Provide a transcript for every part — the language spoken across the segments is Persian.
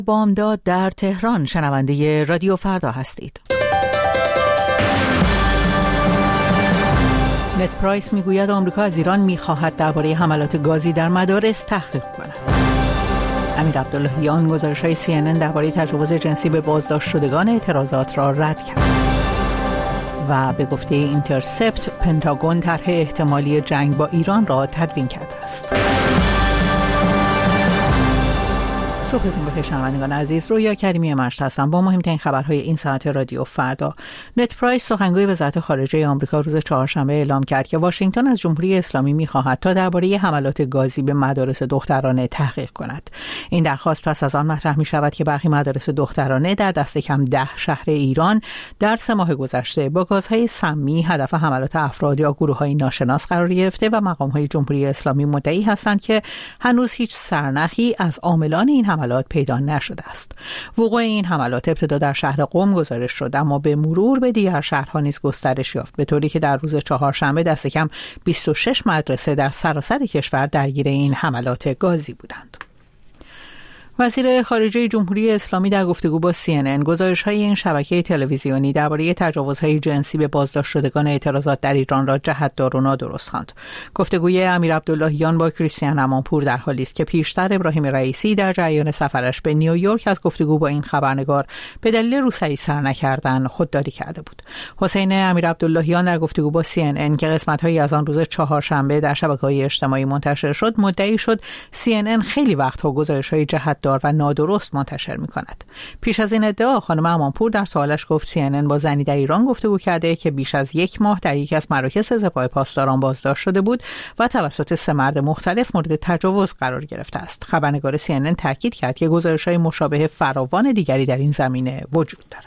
بامداد در تهران شنونده رادیو فردا هستید. نت پرایس میگوید آمریکا از ایران میخواهد درباره حملات گازی در مدارس تحقیق کند. امیر عبداللهیان گزارش‌های CNN درباره تجاوز جنسی به بازداشت شدگان اعتراضات را رد کرد. و به گفته اینترسپت پنتاگون طرح احتمالی جنگ با ایران را تدوین کرده است. صبحتون بخیر شنوندگان عزیز، رویا کریمی مشت هستم با مهمترین خبرهای این ساعت رادیو فردا. نت پرایس سخنگوی وزارت خارجه آمریکا روز چهارشنبه اعلام کرد که واشنگتن از جمهوری اسلامی می‌خواهد تا درباره حملات گازی به مدارس دخترانه تحقیق کند. این درخواست پس از آن مطرح می‌شود که برخی مدارس دخترانه در دست کم 10 شهر ایران در 3 ماه گذشته با گازهای سمی هدف حملات افراد یا گروه‌های ناشناس قرار گرفته و مقام‌های جمهوری اسلامی مدعی هستند که هنوز هیچ سرنخی از عاملان این حملات پیدا نشده است. وقوع این حملات ابتدا در شهر قم گزارش شد، اما به مرور به دیگر شهرها نیز گسترش یافت، به طوری که در روز چهارشنبه دست کم 26 مدرسه در سراسر کشور درگیر این حملات گازی بودند. وزیر خارجه جمهوری اسلامی در گفتگو با CNN گزارش‌های این شبکه تلویزیونی درباره تجاوزهای جنسی به بازداشت شدگان اعتراضات در ایران را جهت‌دار و نادرست خواند. گفتگوی امیر عبداللهیان با کریستیان امانپور در حالی است که پیشتر ابراهیم رئیسی در جریان سفرش به نیویورک از گفتگو با این خبرنگار به دلیل روسری سر نکردن خودداری کرده بود. حسین امیر عبداللهیان در گفتگو با CNN که قسمت‌هایی از آن روز چهارشنبه در شبکه‌های اجتماعی منتشر شد، مدعی شد CNN خیلی وقت‌ها گزارش‌های جهت‌دار و نادرست منتشر می‌کند. پیش از این ادعا خانم امانپور در سوالش گفت CNN با زنی در ایران گفتگو کرده که بیش از 1 ماه در یکی از مراکز سپاه پاسداران بازداشت شده بود و توسط 3 مرد مختلف مورد تجاوز قرار گرفته است. خبرنگار CNN تاکید کرد که گزارش‌های مشابه فراوان دیگری در این زمینه وجود دارد.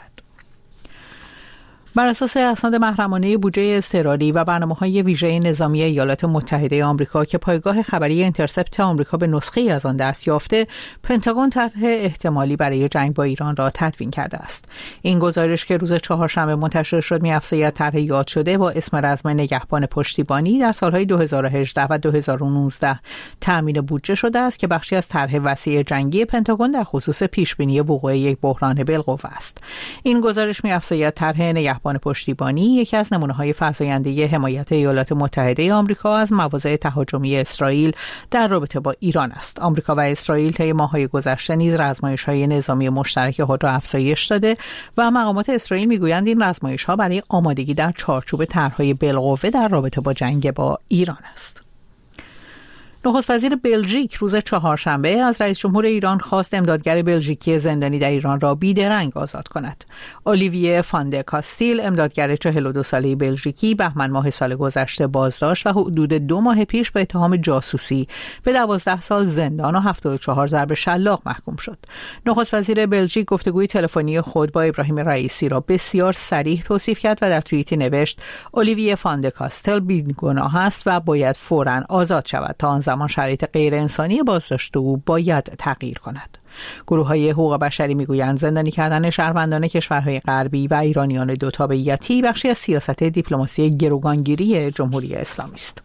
بر اساس اسناد محرمانه بودجه اضطراری و برنامه‌های ویژه نظامی ایالات متحده آمریکا که پایگاه خبری اینترسپت آمریکا به نسخه‌ای از آن دست یافته، پنتاگون طرح احتمالی برای جنگ با ایران را تدوین کرده است. این گزارش که روز چهارشنبه منتشر شد می‌افزاید طرح یاد شده با اسم رزم نگهبان پشتیبانی در سالهای 2018 و 2019 تأمین بودجه شده است که بخشی از طرح وسیع جنگی پنتاگون در خصوص پیشبینی وقوع یک بحران بالقوه است. این گزارش می‌افزاید طرح نگهبان پشتیبانی یکی از نمونه‌های فزاینده حمایت ایالات متحده آمریکا از مواضع تهاجمی اسرائیل در رابطه با ایران است. آمریکا و اسرائیل طی ماه‌های گذشته نیز آزمایش‌های نظامی مشترک خود را افزایش داده و مقامات اسرائیل می‌گویند این آزمایش‌ها برای آمادگی در چارچوب طرح‌های بالقوه در رابطه با جنگ با ایران است. نخست وزیر بلژیک روز چهارشنبه از رئیس جمهور ایران خواست امدادگر بلژیکی زندانی در ایران را بیدرنگ آزاد کند. اولیویه فاند کاستیل، امدادگر 42 ساله بلژیکی، بهمن ماه سال گذشته بازداشت و حدود 2 ماه پیش به اتهام جاسوسی به 12 سال زندان و 74 ضرب شلاق محکوم شد. نخست وزیر بلژیک گفتگوی تلفنی خود با ابراهیم رئیسی را بسیار صریح توصیف کرد و در توییتی نوشت: اولیویه فاند کاستل بی‌گناه است و باید فوراً آزاد شود تا آن زمان شرایط غیر انسانی بازداشت او باید تغییر کند. گروه‌های حقوق بشری میگویند زندانی کردن شهروندان کشورهای غربی و ایرانیان دو تابعیتی بخشی از سیاست دیپلماسی گروگانگیری جمهوری اسلامی است.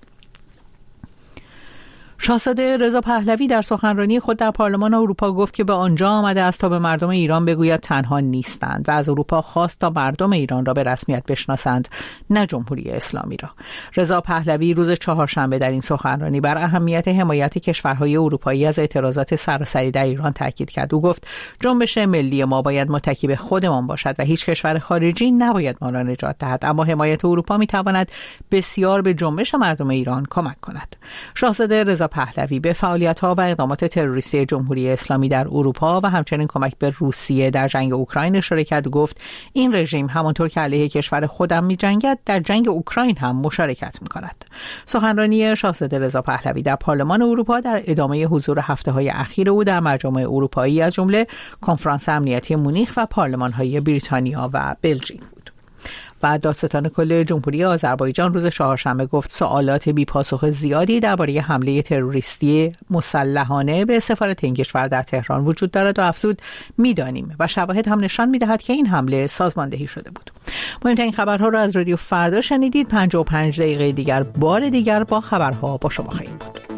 شاهزاده رضا پهلوی در سخنرانی خود در پارلمان اروپا گفت که به آنجا آمده است تا به مردم ایران بگوید تنها نیستند و از اروپا خواست تا مردم ایران را به رسمیت بشناسند، نه جمهوری اسلامی را. رضا پهلوی روز چهارشنبه در این سخنرانی بر اهمیت حمایت کشورهای اروپایی از اعتراضات سراسری در ایران تاکید کرد. او گفت جنبش ملی ما باید متکی به خودمان باشد و هیچ کشور خارجی نباید ما را نجات دهد، اما حمایت اروپا میتواند بسیار به جنبش مردم ایران کمک کند. شاهزاده رضا پهلوی به فعالیت‌ها و اقدامات تروریستی جمهوری اسلامی در اروپا و همچنین کمک به روسیه در جنگ اوکراین اشاره کرد و گفت این رژیم همانطور که علیه کشور خودم می‌جنگد در جنگ اوکراین هم مشارکت می‌کند. سخنرانی شاهزاده رضا پهلوی در پارلمان اروپا در ادامه حضور هفته‌های اخیر او در مجامع اروپایی از جمله کنفرانس امنیتی مونیخ و پارلمان‌های بریتانیا و بلژیک بود. و دادستان کل جمهوری آذربایجان روز چهارشنبه گفت سوالات بی‌پاسخ زیادی درباره حمله تروریستی مسلحانه به سفارت این کشور در تهران وجود دارد و افزود می‌دانیم و شواهد هم نشان می‌دهد که این حمله سازماندهی شده بود. مهمترین خبرها را از رادیو فردا شنیدید. 55 دقیقه دیگر بار دیگر با خبرها با شما خواهیم بود.